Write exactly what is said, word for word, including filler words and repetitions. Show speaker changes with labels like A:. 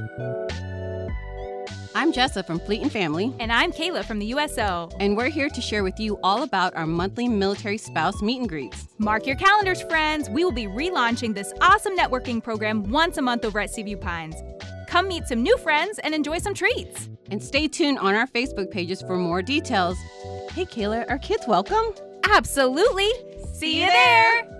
A: I'm Jessa from Fleet and Family.
B: And I'm Kayla from the U S O.
A: And we're here to share with you all about our monthly military spouse meet and greets.
B: Mark your calendars, friends. We will be relaunching this awesome networking program once a month over at Seaview Pines. Come meet some new friends and enjoy some treats.
A: And stay tuned on our Facebook pages for more details. Hey, Kayla, are kids welcome?
B: Absolutely. See you there.